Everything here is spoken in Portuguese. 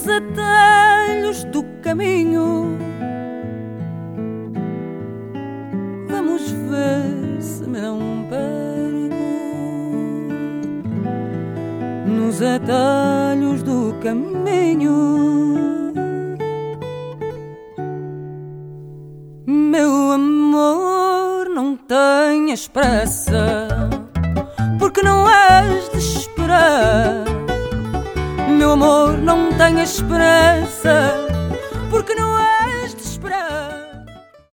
nos atalhos do caminho. Vamos ver se me não perco nos atalhos do caminho. Meu amor, não tenhas pressa, porque não has de esperar. Meu amor, não tenhas pressa, porque não has